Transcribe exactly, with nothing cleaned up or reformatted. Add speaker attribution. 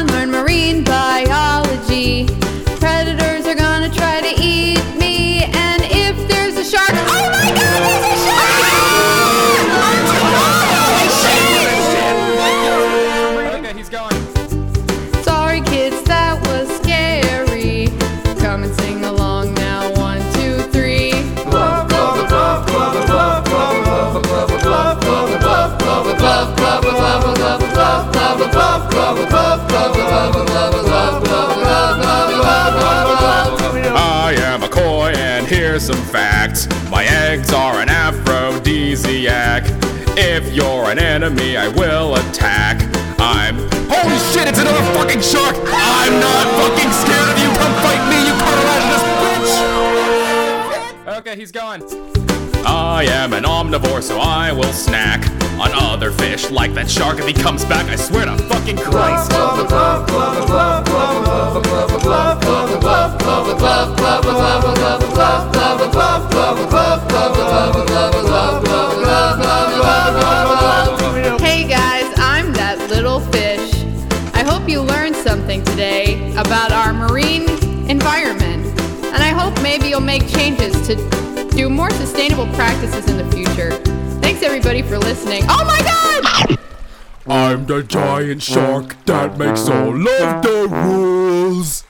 Speaker 1: learn marine biology. Predators are gonna try to eat me, and if there's a shark, oh my god, there's a shark!
Speaker 2: Okay, he's going.
Speaker 1: Sorry kids, that was scary. Come and sing along now, one, two, three.
Speaker 2: I am a koi, and here's some facts. My eggs are an aphrodisiac. If you're an enemy, I will attack. I'm... Holy shit, it's another fucking shark! I'm not fucking scared of you! Come fight me, you cartilaginous bitch! Okay, he's going. I am an omnivore, so I will snack on other fish like that shark if he comes back. I swear to fucking Christ.
Speaker 1: Hey guys, I'm that little fish. I hope you learned something today about our marine environment. And I hope maybe you'll make changes to do more sustainable practices in the future. Thanks everybody for listening. Oh my god!
Speaker 3: I'm the giant shark that makes all of the rules.